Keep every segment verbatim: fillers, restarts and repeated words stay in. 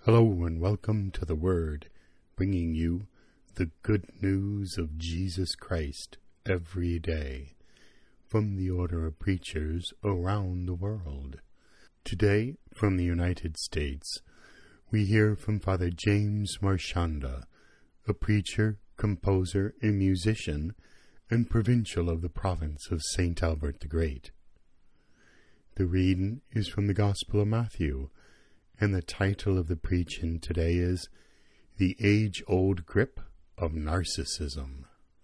Hello and welcome to the Word, bringing you the good news of Jesus Christ every day from the order of preachers around the world. Today, from the United States, we hear from Father James Marchanda, a preacher, composer, and musician, and provincial of the province of Saint Albert the Great. The reading is from the Gospel of Matthew, and the title of the preaching today is The Age-Old Grip of Narcissism.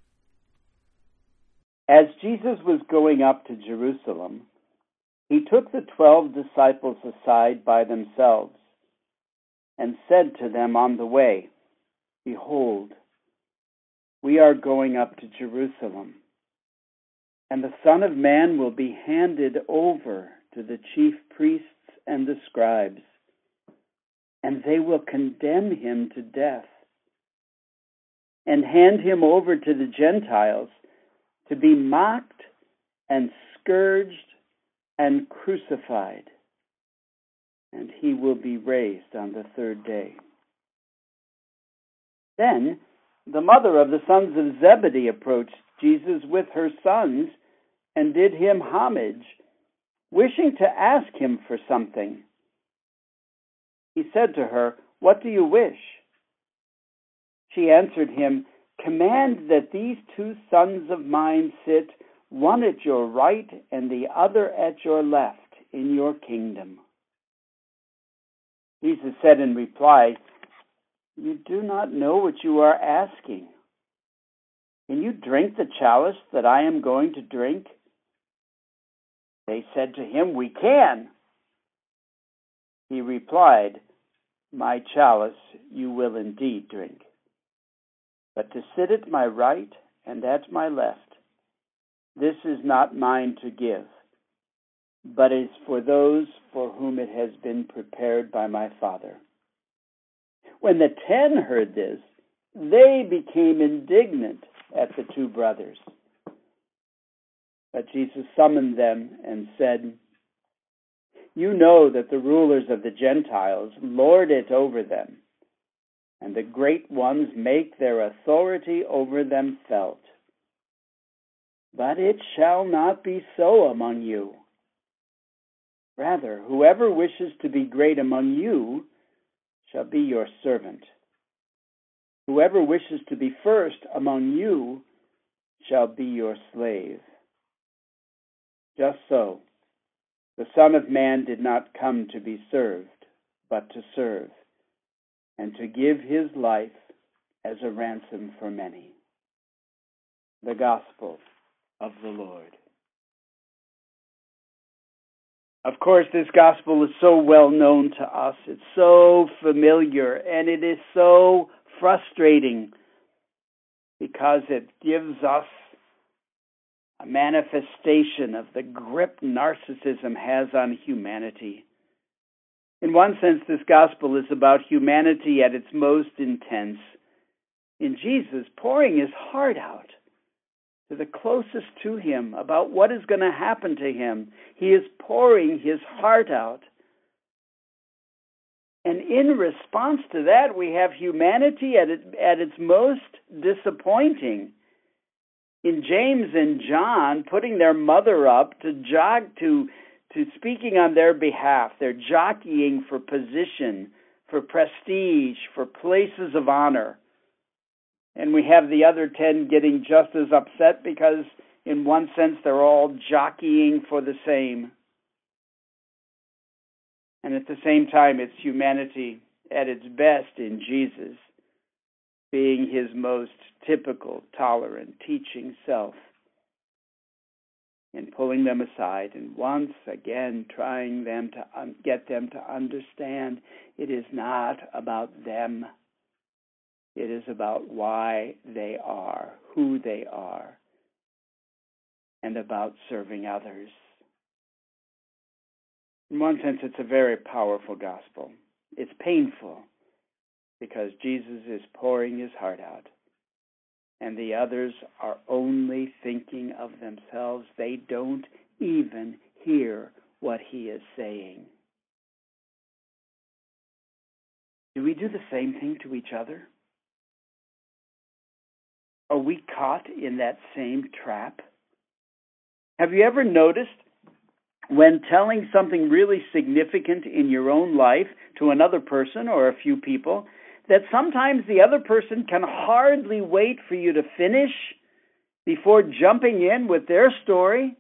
As Jesus was going up to Jerusalem, he took the twelve disciples aside by themselves and said to them on the way, "Behold, we are going up to Jerusalem, and the Son of Man will be handed over to the chief priests and the scribes, and they will condemn him to death and hand him over to the Gentiles to be mocked and scourged and crucified, and he will be raised on the third day." Then the mother of the sons of Zebedee approached Jesus with her sons and did him homage, wishing to ask him for something. He said to her, "What do you wish?" She answered him, "Command that these two sons of mine sit, one at your right and the other at your left, in your kingdom." Jesus said in reply, "You do not know what you are asking. Can you drink the chalice that I am going to drink?" They said to him, "We can." He replied, "My chalice you will indeed drink. But to sit at my right and at my left, this is not mine to give, but is for those for whom it has been prepared by my Father." When the ten heard this, they became indignant at the two brothers. But Jesus summoned them and said, "You know that the rulers of the Gentiles lord it over them, and the great ones make their authority over them felt. But it shall not be so among you. Rather, whoever wishes to be great among you shall be your servant. Whoever wishes to be first among you shall be your slave. Just so, the Son of Man did not come to be served, but to serve, and to give his life as a ransom for many." The Gospel of the Lord. Of course, this gospel is so well known to us. It's so familiar, and it is so frustrating because it gives us a manifestation of the grip narcissism has on humanity. In one sense, this gospel is about humanity at its most intense, in Jesus pouring his heart out to the closest to him about what is going to happen to him. He is pouring his heart out. And in response to that, we have humanity at, it, at its most disappointing. In James and John, putting their mother up to jog to to speaking on their behalf. They're jockeying for position, for prestige, for places of honor. And we have the other ten getting just as upset because, in one sense, they're all jockeying for the same. And at the same time, it's humanity at its best in Jesus, being his most typical, tolerant, teaching self, and pulling them aside and once again trying them to un- get them to understand it is not about them. It is about why they are, who they are, and about serving others. In one sense, it's a very powerful gospel. It's painful because Jesus is pouring his heart out, and the others are only thinking of themselves. They don't even hear what he is saying. Do Do we do the same thing to each other? Are we caught in that same trap? Have you ever noticed when telling something really significant in your own life to another person or a few people, that sometimes the other person can hardly wait for you to finish before jumping in with their story?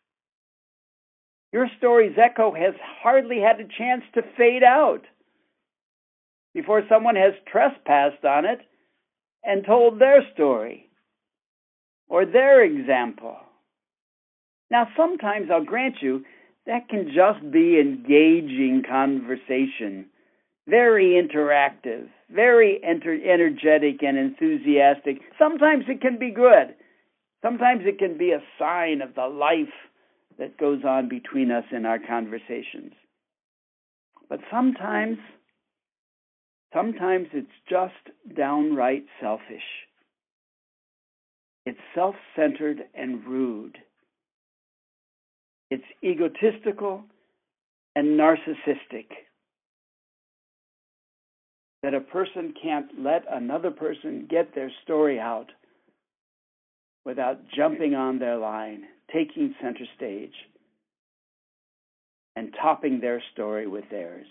Your story's echo has hardly had a chance to fade out before someone has trespassed on it and told their story or their example. Now, sometimes I'll grant you that can just be engaging conversation, very interactive, very enter- energetic and enthusiastic. Sometimes it can be good. Sometimes it can be a sign of the life that goes on between us in our conversations. But sometimes, sometimes it's just downright selfish. It's self-centered and rude. It's egotistical and narcissistic. That a person can't let another person get their story out without jumping on their line, taking center stage, and topping their story with theirs.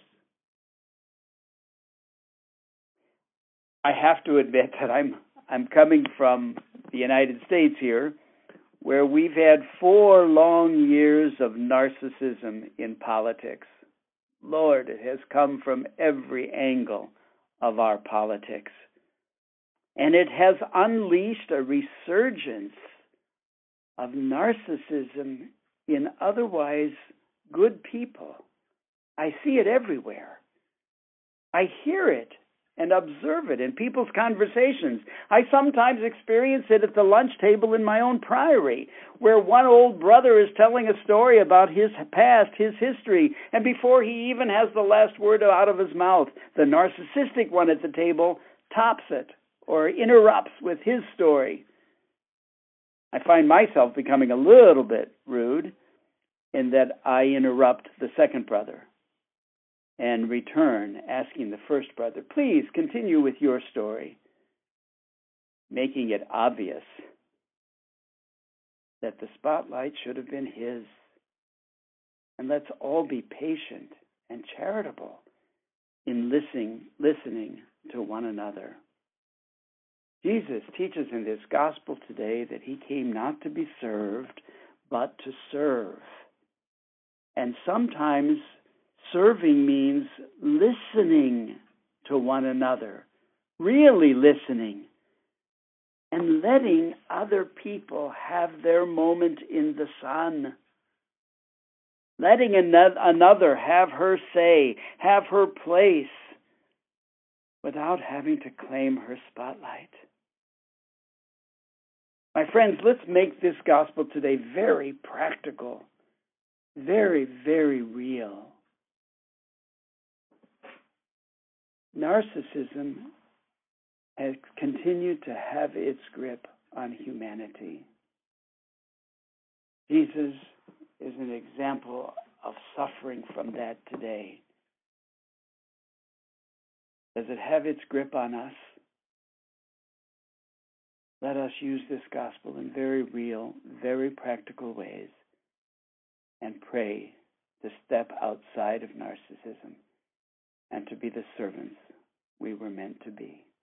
I have to admit that I'm I'm coming from the United States here, where we've had four long years of narcissism in politics. Lord, it has come from every angle of our politics. And it has unleashed a resurgence of narcissism in otherwise good people. I see it everywhere. I hear it and observe it in people's conversations. I sometimes experience it at the lunch table in my own priory, where one old brother is telling a story about his past, his history, and before he even has the last word out of his mouth, the narcissistic one at the table tops it or interrupts with his story. I find myself becoming a little bit rude in that I interrupt the second brother and return, asking the first brother, please continue with your story, making it obvious that the spotlight should have been his. And let's all be patient and charitable in listening, listening to one another. Jesus teaches in this gospel today that he came not to be served, but to serve. And sometimes serving means listening to one another, really listening, and letting other people have their moment in the sun. Letting another have her say, have her place, without having to claim her spotlight. My friends, let's make this gospel today very practical, very, very real. Narcissism has continued to have its grip on humanity. Jesus is an example of suffering from that today. Does it have its grip on us? Let us use this gospel in very real, very practical ways and pray to step outside of narcissism and to be the servants we were meant to be.